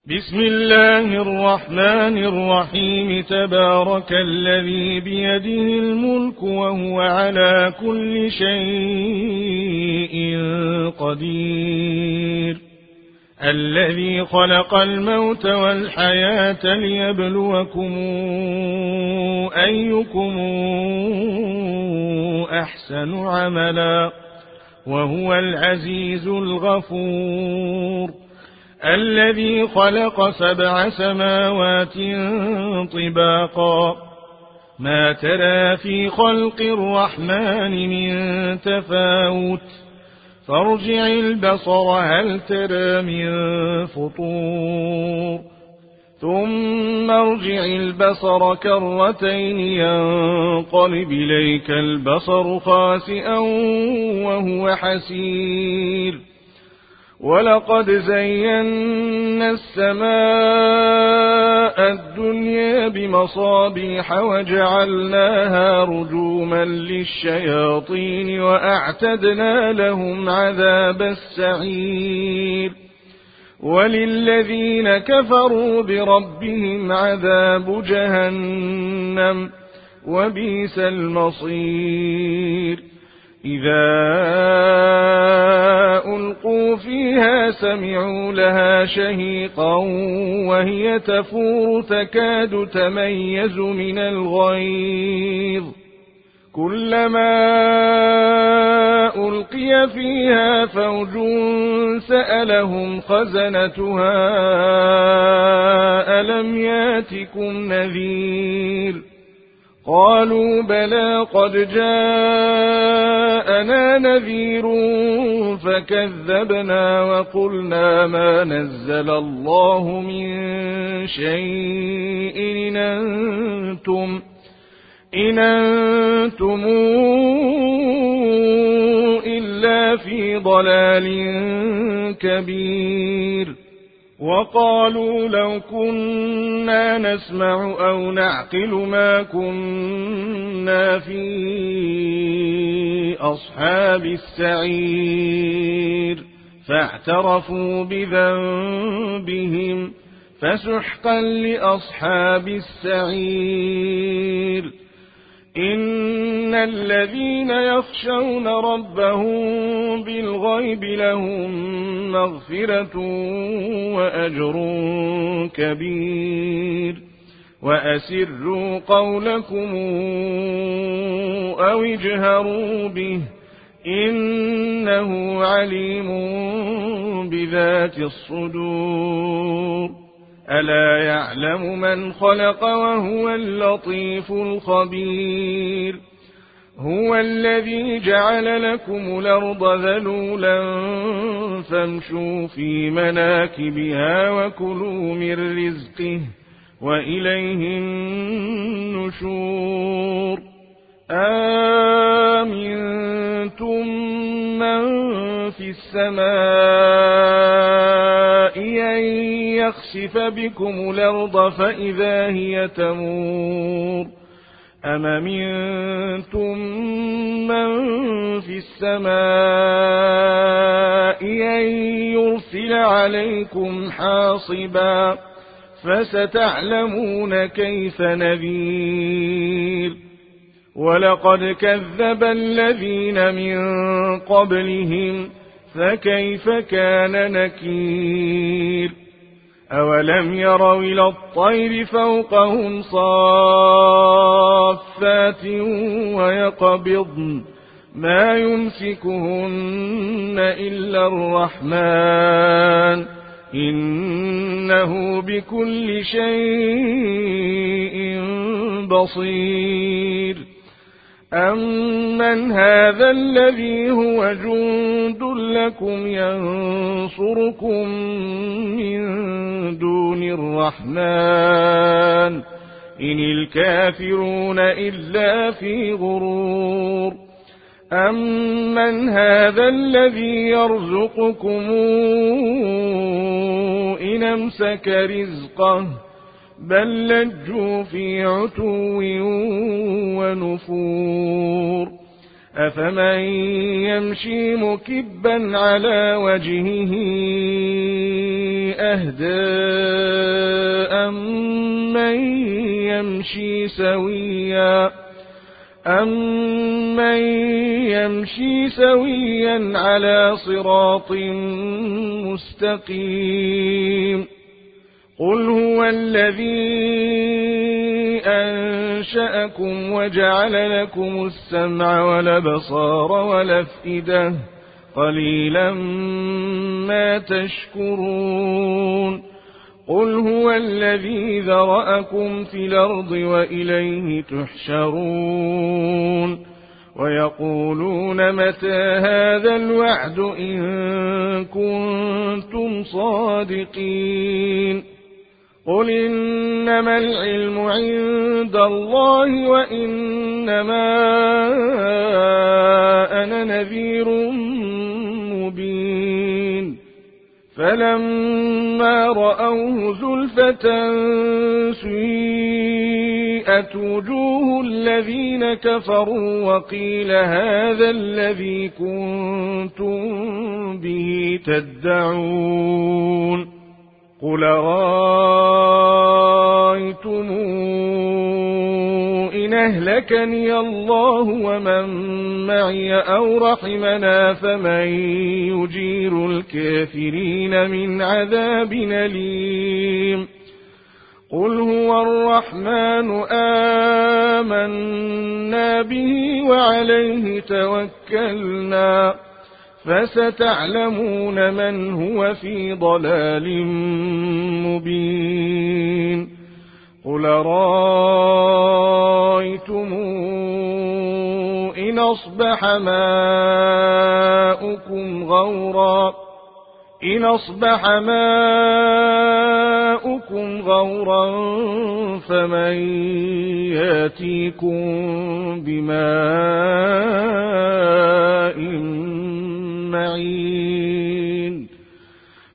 بسم الله الرحمن الرحيم. تبارك الذي بيده الملك وهو على كل شيء قدير، الذي خلق الموت والحياة ليبلوكم أيكم أحسن عملا، وهو العزيز الغفور، الذي خلق 7 سماوات طباقا، ما ترى في خلق الرحمن من تفاوت، فارجع البصر هل ترى من فطور، ثم ارجع البصر كرتين ينقلب إليك البصر خاسئا وهو حسير، ولقد زينا السماء الدنيا بمصابيح وجعلناها رجوما للشياطين وأعتدنا لهم عذاب السعير، وللذين كفروا بربهم عذاب جهنم وبئس المصير. إذا ألقوا فيها سمعوا لها شهيقا وهي تفور تكاد تميز من الغيظ، كلما ألقي فيها فوج سألهم خزنتها ألم ياتكم نذير، قالوا بلى قد جاءنا نذير فكذبنا وقلنا ما نزل الله من شيء إن أنتم إلا في ضلال كبير. وقالوا لو كنا نسمع أو نعقل ما كنا في أصحاب السعير، فاعترفوا بذنبهم فسحقا لأصحاب السعير. إن الذين يخشون ربهم بالغيب لهم مغفرة وأجر كبير، وأسروا قولكم أو اجهروا به إنه عليم بذات الصدور. ألا يعلم من خلق وهو اللطيف الخبير. هو الذي جعل لكم الأرض ذلولا فامشوا في مناكبها وكلوا من رزقه وإليه النشور. آمنتم من في السماء أن يخسف بكم الأرض فإذا هي تمور، أم أمنتم من في السماء أن يرسل عليكم حاصبا، فستعلمون كيف نذير. ولقد كذب الذين من قبلهم فكيف كان نكير. أولم يروا إلى الطير فوقهم صافات ويقبضن ما يمسكهن إلا الرحمن إنه بكل شيء بصير. أمن هذا الذي هو جند لكم ينصركم من دون الرحمن إن الكافرون إلا في غرور. أمن هذا الذي يرزقكم إن أمسك رزقه بل لجوا في عتو ونفور. أفمن يمشي مكبا على وجهه أهدى أمن يمشي سويا على صراط مستقيم قل هو الذي أنشأكم وجعل لكم السمع والأبصار والأفئدة قليلا ما تشكرون قل هو الذي ذرأكم في الأرض وإليه تحشرون ويقولون متى هذا الوعد إن كنتم صادقين قل إنما العلم عند الله وإنما أنا نذير مبين فلما رأوه زلفة سيئت وجوه الذين كفروا وقيل هذا الذي كنتم به تدعون قل رأيتم إن أهلكني الله ومن معي أو رحمنا فمن يجير الكافرين من عذاب أليم قل هو الرحمن آمنا به وعليه توكلنا فستعلمون من هو في ضلال مبين قل رأيتم إن أصبح ماؤكم غورا فمن ياتيكم بماء معين